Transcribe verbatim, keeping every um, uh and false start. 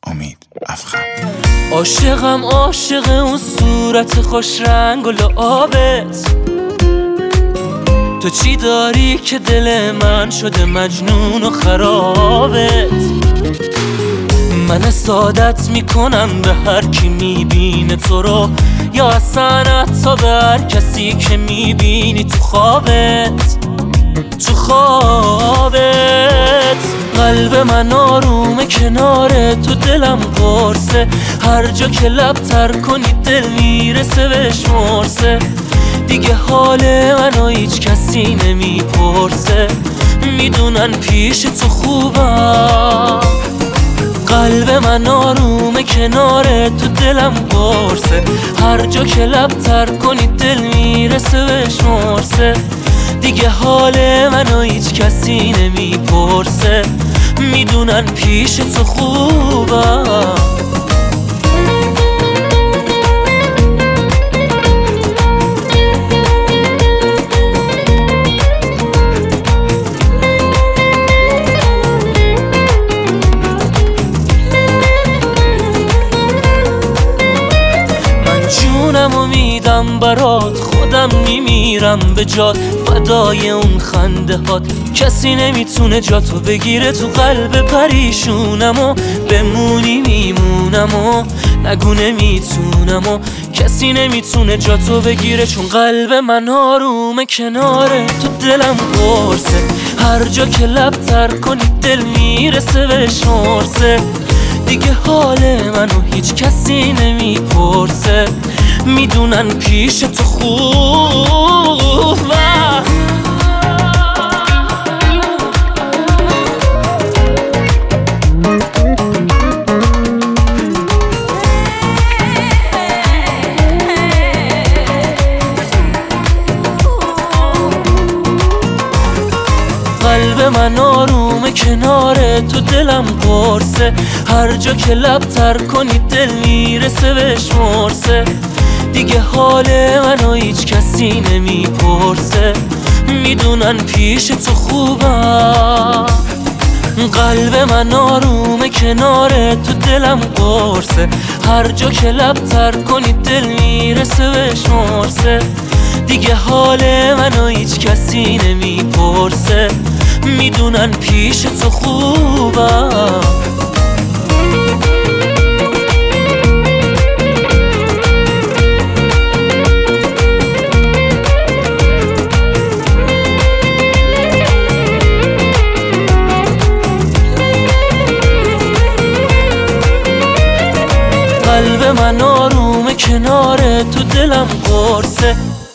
امید افخم. عاشقم عاشق اون صورت خوش رنگ و لعابت، تو چی داری که دل من شده مجنون و خرابت. من اسادت میکنم به هر کی میبینه تو رو، یا اصلا حتی به هر کسی که میبینی تو خوابت. تو خوابت قلب من آرومه کناره، تو دلم قرصه، هر جا که لب تر کنی دل میرسه بهش مرسه. دیگه حال منو هیچ کسی نمیپرسه، میدونن پیش تو خوبم. قلب من آرومه کناره، تو دلم قرصه، هر جا که لب تر کنی دل میرسه بهش مرسه. دیگه حال منو هیچ کسی نمیپرسه، میدونن پیش تو خوبم. جونمو میدم برات، خودم میمیرم به جات، فدای اون خنده هات. کسی نمیتونه جاتو بگیره تو قلب پریشونم، و بمونی میمونم و نگو نمیتونم، و کسی نمیتونه جاتو بگیره، چون قلب من آرومه کناره، تو دلم قرصه، هر جا که لب تر کنی دل میرسه بهش مرسه. دیگه حال منو هیچ کسی نمیپرسه، میدونن پیش تو خوبه. قلب من آرومه کناره، تو دلم قرصه، هر جا که لب تر کنی دل میرسه بهش مرسه. دیگه حال منو هیچ کسی نمیپرسه، میدونن پیش تو خوبم. قلب من آرومه کناره، تو دلم قرصه، هر جا که لب تر کنی دل میرسه بهش مرسه. دیگه حال منو هیچ کسی نمیپرسه، میدونن پیش تو خوبم. قلب من آرومه کناره، تو دلم قرصه،